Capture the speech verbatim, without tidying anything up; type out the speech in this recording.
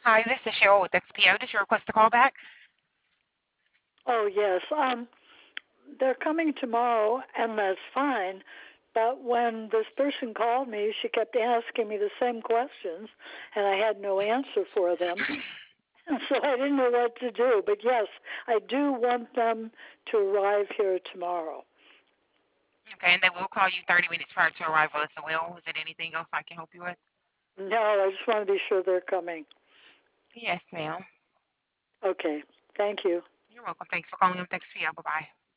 Hi, this is Cheryl with X P O. Did you request a call back? Oh, yes. Um, they're coming tomorrow, and that's fine. But when this person called me, she kept asking me the same questions, and I had no answer for them. And so I didn't know what to do. But yes, I do want them to arrive here tomorrow. Okay, and they will call you thirty minutes prior to arrival as well. Is there anything else I can help you with? No, I just want to be sure they're coming. Yes, ma'am. Okay. Thank you. You're welcome. Thanks for calling up X P O. Bye-bye.